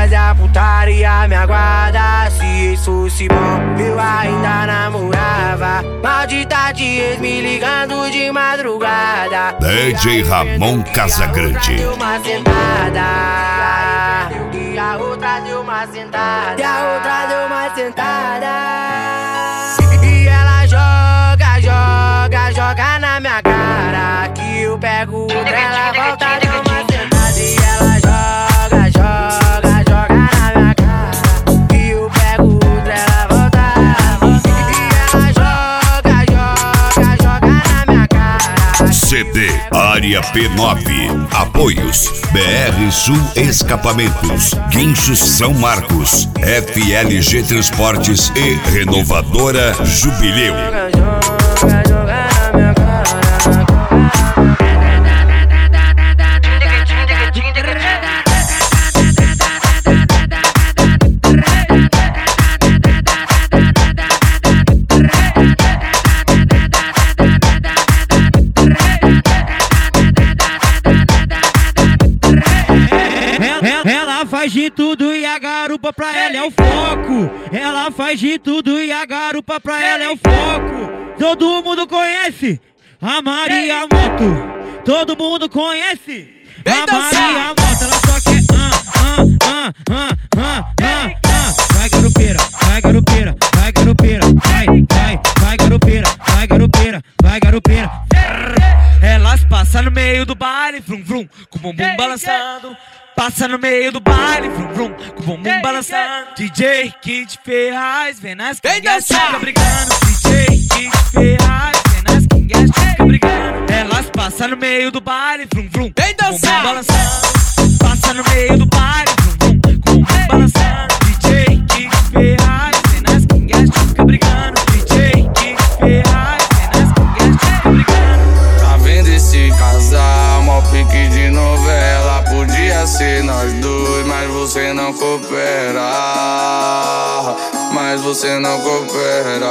Mas a putaria me aguarda. Se isso fosse bom, eu ainda namorava. Maldita de ex me ligando de madrugada. DJ Ramon Casagrande. Deu uma sentada. E a outra deu uma sentada. E a outra deu uma sentada. E ela joga, joga, joga na minha cara. Que eu pego outra, ela volta, deu uma sentada. E ela joga, joga, joga na minha cara. Que eu pego outra, ela volta. E ela joga, joga, joga na minha cara. CD Área P9. Apoios BR Sul Escapamentos, Guinchos São Marcos, FLG Transportes e Renovadora Jubileu. Ela faz de tudo e a garupa pra ela é o foco. Ela faz de tudo e a garupa pra ela é o foco. Todo mundo conhece a Maria Moto. Todo mundo conhece a Maria Moto. Ela só quer vai garupeira, vai garupeira, vai garupeira, vai garupeira, vai garupeira, vai garupeira. Elas passam no meio do baile, vrum vrum, com o bumbum balançando. Passa no meio do baile, vrum vrum, com o bumbum balançando. DJ Kid Ferraz, vem nas quingas, fica brigando. DJ Kid Ferraz, vem nas quingas, fica brigando. Elas passam no meio do baile, vrum vrum, com o bumbum balançando. Passa no meio do baile, vrum vrum, com o bumbum balançando. DJ Kid Ferraz, vem nas quingas, fica brigando. DJ Kid Ferraz, vem nas quingas, fica brigando. Tá vendo esse casal, mó pique de novela. Podia ser nós dois, mas você não coopera. Mas você não coopera.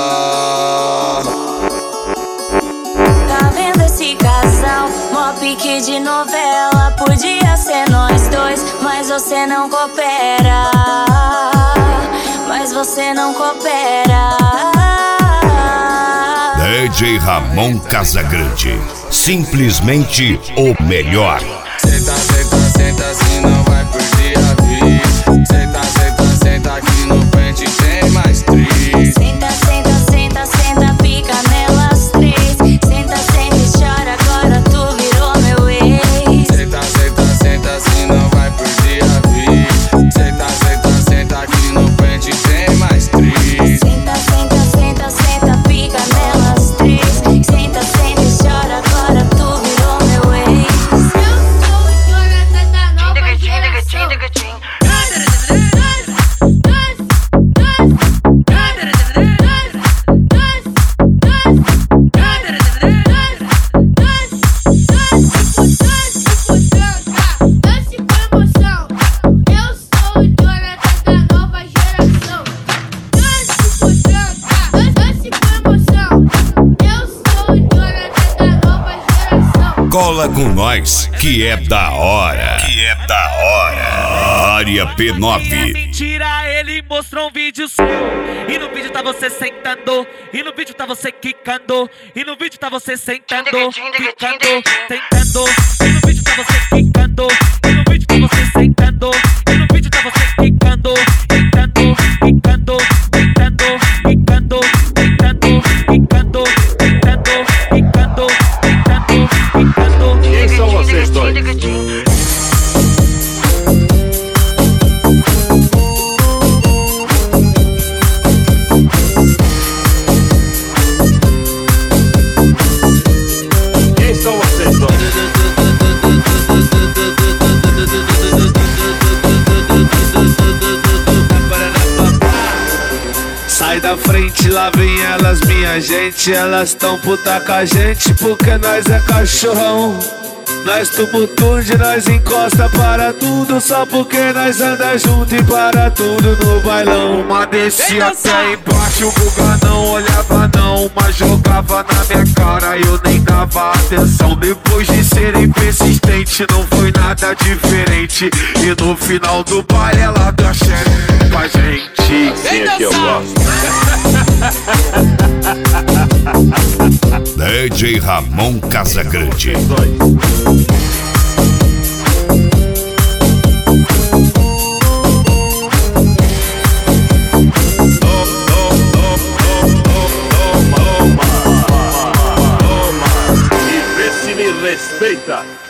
Tá vendo esse casal, mó pique de novela. Podia ser nós dois, mas você não coopera. Mas você não coopera. DJ Ramon Casagrande. Simplesmente o melhor. Senta, senta, senta, assim não vai perder a vida. Senta, senta, senta, aqui no pente tem mais três. Senta, senta, senta, senta, pica nelas três. Senta, senta e chora, agora tu virou meu ex. Senta, senta, senta, assim não vai perder a vida. Senta, senta, senta, aqui no pente tem mais três. Senta, senta, senta, senta, pica nelas três. Senta, senta e chora, agora tu virou meu ex. Cola com nós, que é da hora. Que é da hora. Área P9. Mentira, ele mostrou um vídeo seu. E no vídeo tá você sentando. E no vídeo tá você quicando. E no vídeo tá você sentando, quicando, tentando. E no vídeo tá você quicando. E no vídeo tá você sentando. E no vídeo tá você quicando, tentando, quicando, tentando, quicando, tentando, quicando, tentando, quicando, tentando, quicando. Quem são vocês dois? Quem são vocês dois? Sai da frente, lá vem elas, minha gente. Elas tão puta com a gente porque nós é cachorrão. Nós tumultude, nós encosta para tudo, só porque nós anda junto e para tudo no bailão. Uma descia até embaixo, o Guga não olhava não, mas jogava na minha cara e eu nem dava atenção. Depois de serem persistentes, não foi nada diferente, e no final do baile ela deu a xereca pra gente. Assim é que eu gosto. DJ Ramon Casagrande. E vê se me respeita.